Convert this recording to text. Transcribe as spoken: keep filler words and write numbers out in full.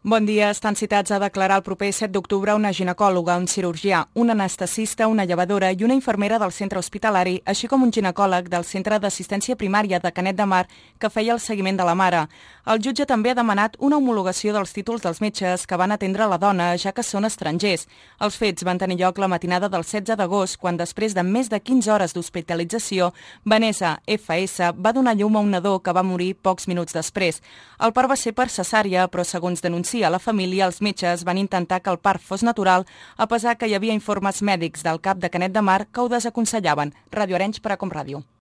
Bon dia. Estan citats a declarar el proper set d'octubre una ginecòloga, un cirurgià, un anestesista, una llevadora i una infermera del centre hospitalari, així com un ginecòleg del centre d'assistència primària de Canet de Mar que feia el seguiment de la mare. El jutge també ha demanat una homologació dels títols dels metges que van atendre la dona, ja que són estrangers. Els fets van tenir lloc la matinada del setze d'agost, quan després de més de quinze hores d'hospitalització, Vanessa F S va donar llum a un nadó que va morir pocs minuts després. El part va ser per cesària, però segons denuncia a la família, els metges van intentar que el part fos natural, a pesar que hi havia informes mèdics del cap de Canet de Mar que ho desaconsellaven. Ràdio Arenys per a Com Ràdio.